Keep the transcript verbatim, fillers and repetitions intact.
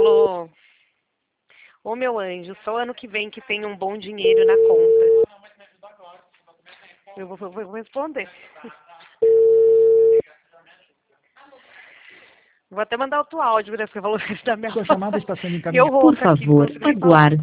falou, ô meu anjo, só ano que vem que tem um bom dinheiro na conta. Eu vou, vou, vou responder. Vou até mandar outro áudio, né? Porque falou da minha Sua chamada está sendo E eu encaminhada. rouca Por aqui, não favor, consigo nem falar. aguarde.